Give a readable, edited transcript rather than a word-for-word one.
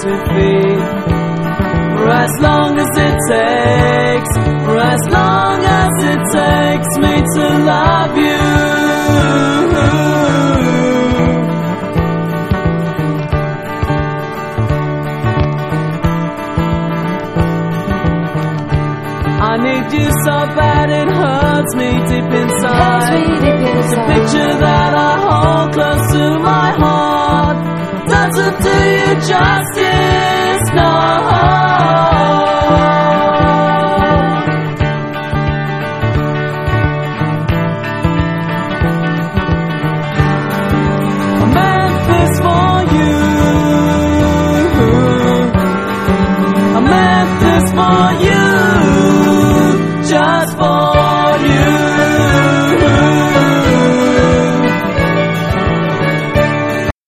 2 feet. For as long as it takes, for as long as it takes me to love you. I need you so bad it hurts me deep inside. It's a picture that I hold close to my heart. Doesn't do you justice.